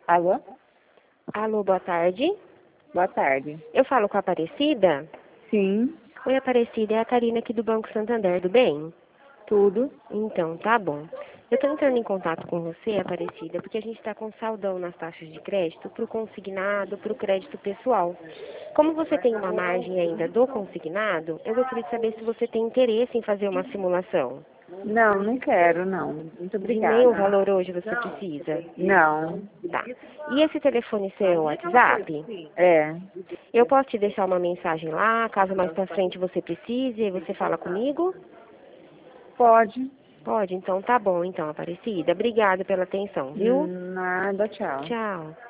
Alô? Alô, boa tarde. Boa tarde. Eu falo com a Aparecida? Sim, Oi, Aparecida, é a Karina aqui do Banco Santander, do bem? tudo. Então, tá bom. Eu estou entrando em contato com você, Aparecida, porque a gente está com saldão nas taxas de crédito para o consignado, para o crédito pessoal. Como você tem uma margem ainda do consignado, eu gostaria de saber se você tem interesse em fazer uma simulação. Não, não quero, não. Muito De meio obrigada. valor hoje você precisa? Não. Tá. E esse telefone seu é o WhatsApp? É, Eu posso te deixar uma mensagem lá, caso mais pra frente você precise, e você fala comigo? pode. Pode? Então tá bom, então, Aparecida. Obrigada pela atenção, viu? Nada, tchau. Tchau.